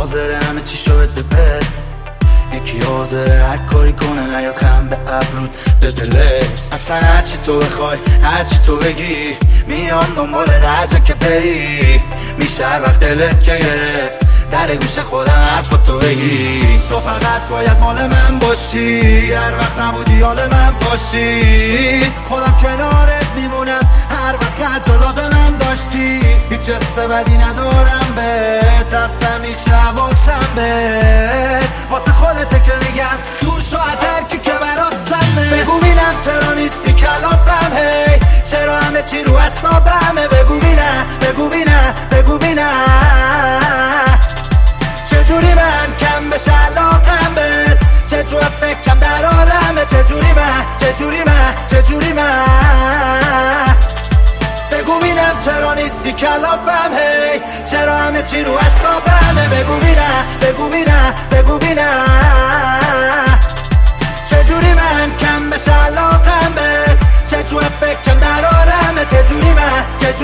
حاضره همه چی شو بده بد، یکی حاضره هر کاری کنه نیاد خم به ابرود به دلت. اصلا هرچی تو بخوای هرچی تو بگی میان دنبال هر جا که بری، میشه هر وقت دلت که گرفت در گوش خودم حرفاتو بگی. تو فقط باید مال من باشی، هر وقت نبودی حال من باشی، خودم کنارت میمونم هر وقت هرچه لازمم داشتی. هیچ حس بدی ندارم بهت، از همیشه حواسم بهت، واسه خودته که میگم دور شو از هر کی که برات سمه. بگو بینم چرا نیستی کلافم، هی چرا همه چی رو حسابمه. بگو بینم بگو بینم بگو بینم چجوری من کم بشه علاقم بهت، چجور فکرم در آرمه. چجوری من بگو بینم چرا نیستی کلافم، هی چرا همه چی رو حسابمه. بگو بینم چجوری من کم بشه علاقم بهت، چجور فکرم در آرمه. چجوری من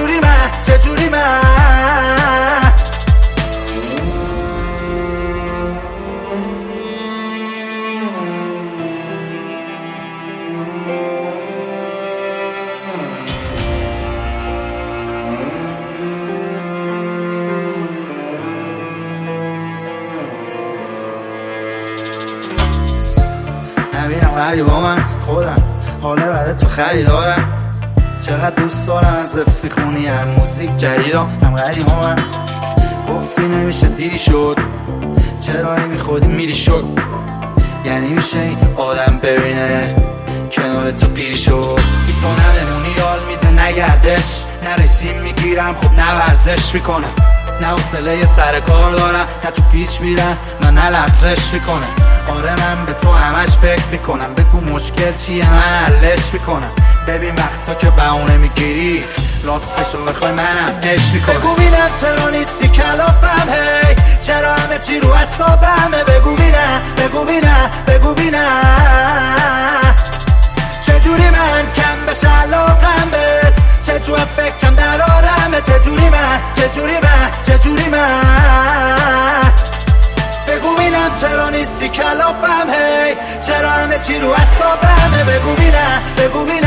نبینم غریبا من خودم، حالا بعد تو خریدارم. چقدر دوست دارم از حفظ میخونی هم موزیک جدیدم هم غریبا من. گفتی نمیشه دیری شد، چرا نمیخودی میری شد، یعنی میشه این آدم ببینه کنار تو پیری شد. بی تو نمونی یال میده نگردش، نه رژیم میگیرم خب نه ورزش میکنم، نه حوصله سر کار دارم، نه تو پیچ میرم نه لغزش میکنم. آره من به تو همش فکر میکنم، بگو مشکل چیه من حلش میکنم. ببین وقتا که بهونه میگیری راستشو بخوای منم عشق میکنم. بگو بینم چرا نیستی کلافم، هی چرا همه چی رو حسابمه. بگو بینم چجوری من کم بشه علاقم بهت، چجور فکرم در آرمه. چجوری من بگو بینم چرا نیستی کلافم، هی چرا همه چی رو حسابمه. بگو بینم